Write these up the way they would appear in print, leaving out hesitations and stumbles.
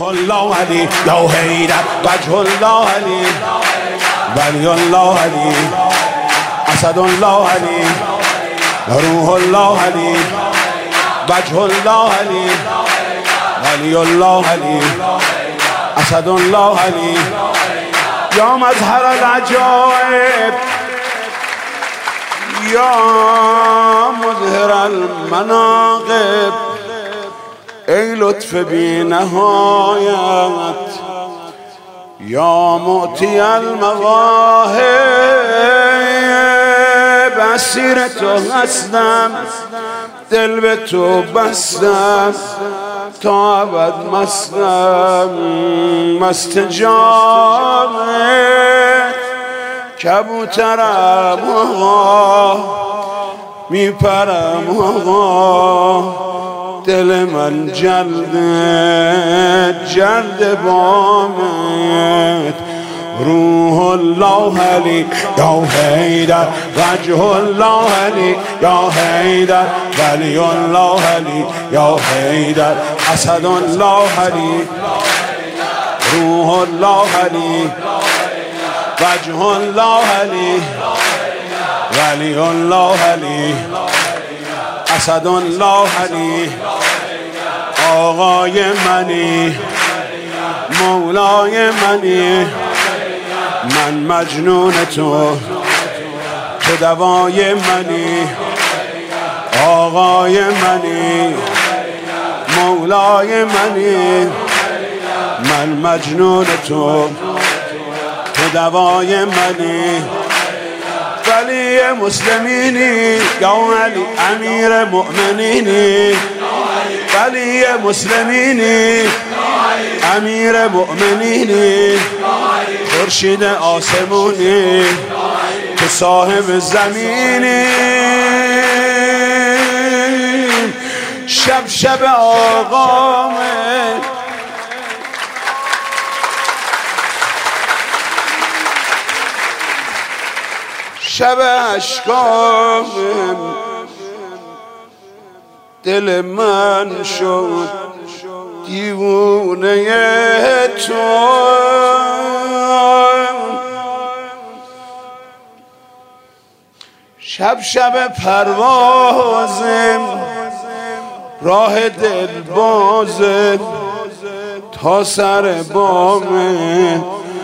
الله علی یا حیدر وجه الله علی ولی الله علی اسد الله علی روح الله علی وجه الله علی ولی الله علی اسد الله علی یا مظهر العجائب یا مظهر المناقب ای لطف بی نهایت یا معطی المواهب اسیر تو هستم دل به تو بستم تا ابد مستم مست جامت کبوترم آقا میپرم آقا دل من جلد بامت روح الله علی یا حیدر وجه الله علی یا حیدر ولی الله علی یا حیدر اسد الله علی روح الله علی وجه الله علی ولی الله علی اسد الله علی آقای منی مولای منی من مجنون تو دوای منی آقای منی مولای منی من مجنون تو دوای منی ولی مسلمینی یا علی امیر مؤمنینی ولی مسلمینی امیر مؤمنینی خورشید آسمونی تو صاحب زمینی شب آقامه شب عشقامه دل من شد دیوونه تو شب پروازم راه دل بازم تا سر بام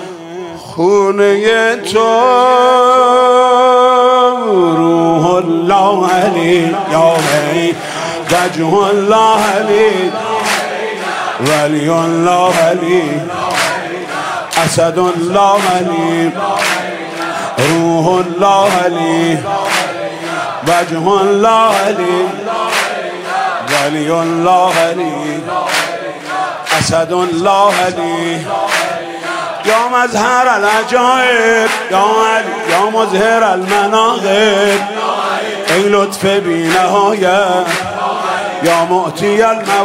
خونه تو روح الله علی یا حیدر وجه الله علی ولی الله علی اسد الله علی روح الله علی وجه الله علی ولی الله علی اسد الله علی یا مظهر العجائب یا علی یا مظهر المناقب ای لطف بی نهایت یا معطی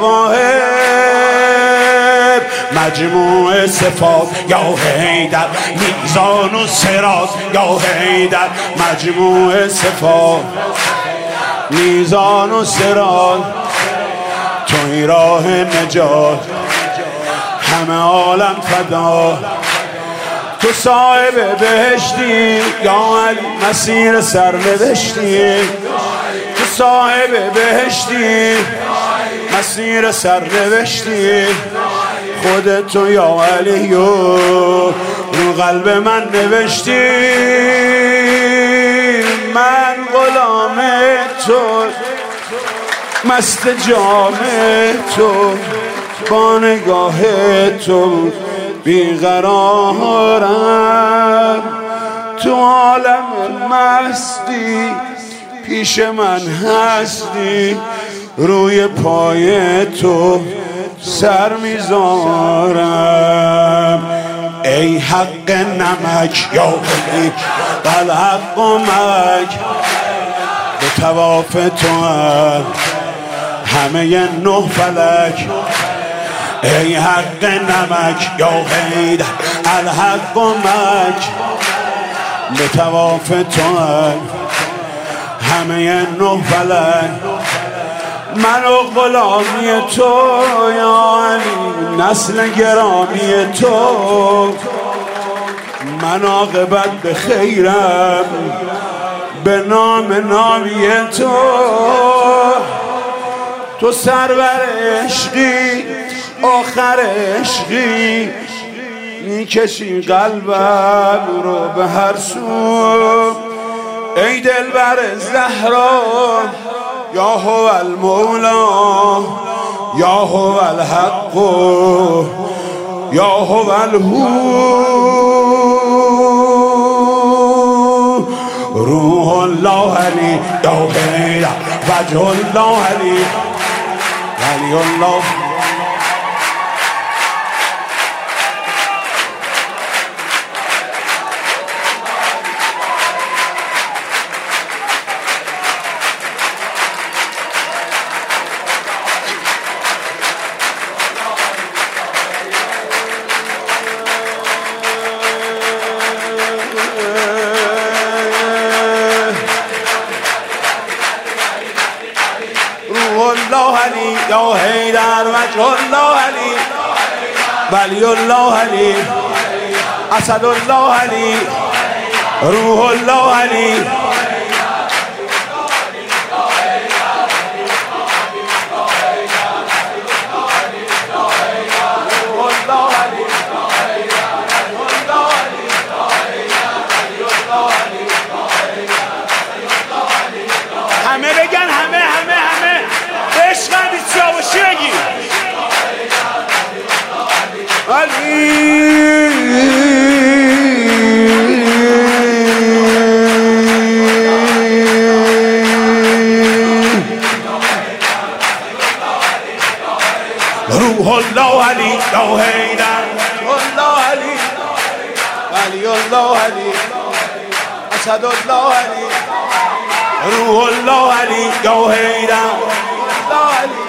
المواهب مجموع صفات یا حیدر میزان و صراط یا حیدر مجموع صفات میزان و صراط توی راه نجات همه عالم فدا تو صاحب بهشتی یا علی مسیر سرنوشتی تو صاحب بهشتی مسیر سرنوشتی خودتو یا علی رو قلب من نوشتی من غلام تو مست جام تو با نگاه تو بیقرارم تو عالم مستی پیش من هستی روی پای تو سر میذارم ای حق نمک یا بلی بلحق و مک به تواف تو همه نه فلک ای حق نمک یا حیدر الحق و مک به تواف تو همه نه فلک من و غلامی تو یا علی، نسل گرامی تو. من عاقبت به خیرم به نام نامی تو. تو سرور عشقی آخر عشقی، میکشی قلبم رو به هر سو. ای دلبر زهرا یا هو المولا یا هو الحق یا هو الهو. روح الله علی یا حیدر، وجه الله علی ولی الله. الله علی یا حیدر، وجه الله علی ولی الله علی اسد الله علی روح الله علی. همه بگن، همه عشق قدید سیاوشی بگی علی. روح الله علی یا حیدر، الله علی ولی الله علی اسد الله علی روح الله علی یا حیدر الله علی.